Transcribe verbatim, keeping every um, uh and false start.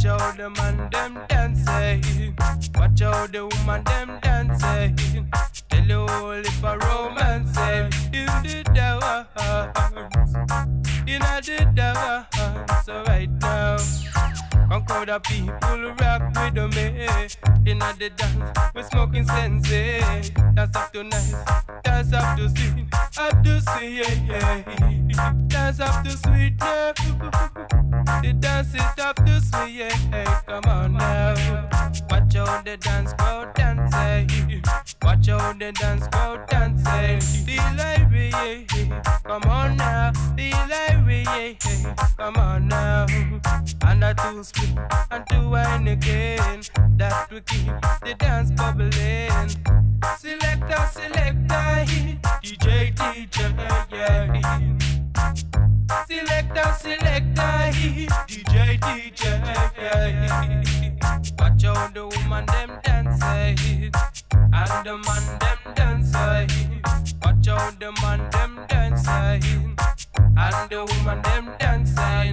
how the man them dancing. Watch how the woman them dancing. Tell you all if a romance in the dance, in the dance. So right now, conquer the people rock with me. In the dance, we smoking sensei. Dance up to nice, dance up to sweet, up to sweet, yeah. Dance up to sweet, yeah. The dance is up to sweet, yeah. Come on now, watch how the dance crowd dancing. Watch how the dance crowd dancing. Feel like we, yeah. Come on now, feel like we, yeah. Come on now, and a two split and two wine again. That we keep the dance bubbling. Selector, selector, D J, D J, yeah. Selector, selector, D J, D J, yeah. Watch how the woman them dancing and the man them dancing. Watch how the man them dancing and the woman them dancing.